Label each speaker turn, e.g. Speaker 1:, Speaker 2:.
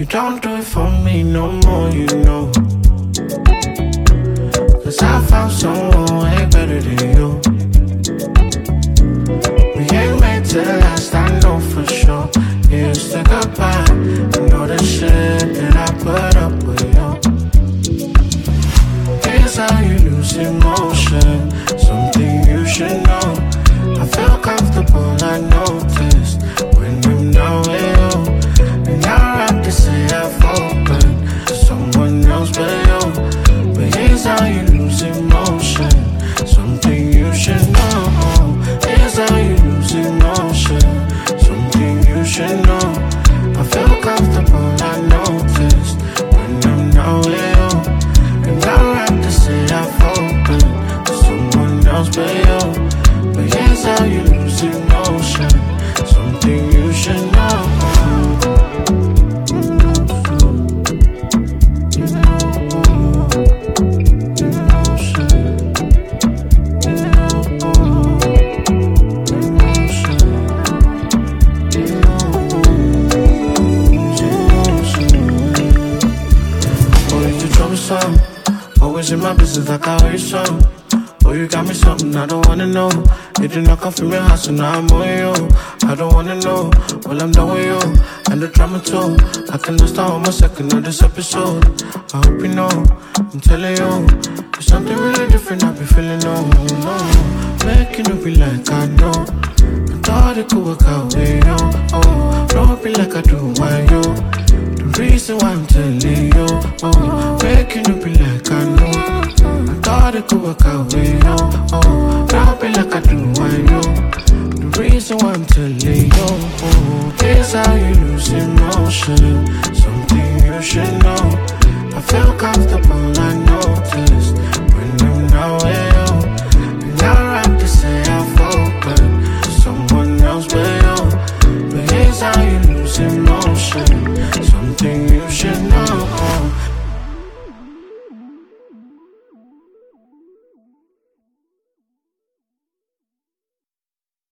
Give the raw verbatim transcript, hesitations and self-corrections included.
Speaker 1: don't do it for me no more, you know. Cause I found someone way better than you. We ain't made to last, I know for sure. Yeah, stick goodbye. I know the shit that I put up with you. Here's how you lose emotion, something you should know. I feel comfortable, I noticed when I'm not with you. And I rap to say I've opened to someone else but you. But here's how you lose emotion, something you should know. Here's how you lose emotion, something you should know. I feel comfortable, I noticed when I'm not with you. And I rap to say I've opened to someone else but you. But here's how you lose emotion, something you should know. Always in my business like I always saw. Oh, you got me something I don't wanna know. You did not come from your house, so now I'm on you. I don't wanna know, well I'm done with you. And the drama too, I cannot start on my second of this episode. I hope you know, I'm telling you, there's something really different I be feeling, no, no. Making it be like I know, I thought it could work out with you. Oh, don't be like I do, why you? The reason why I'm telling you, oh, making it be like I know. I thought it could work out with you, oh, don't be like I do, why you? The reason why I'm telling you, oh, here's how you lose emotion, something you should know. I feel comfortable.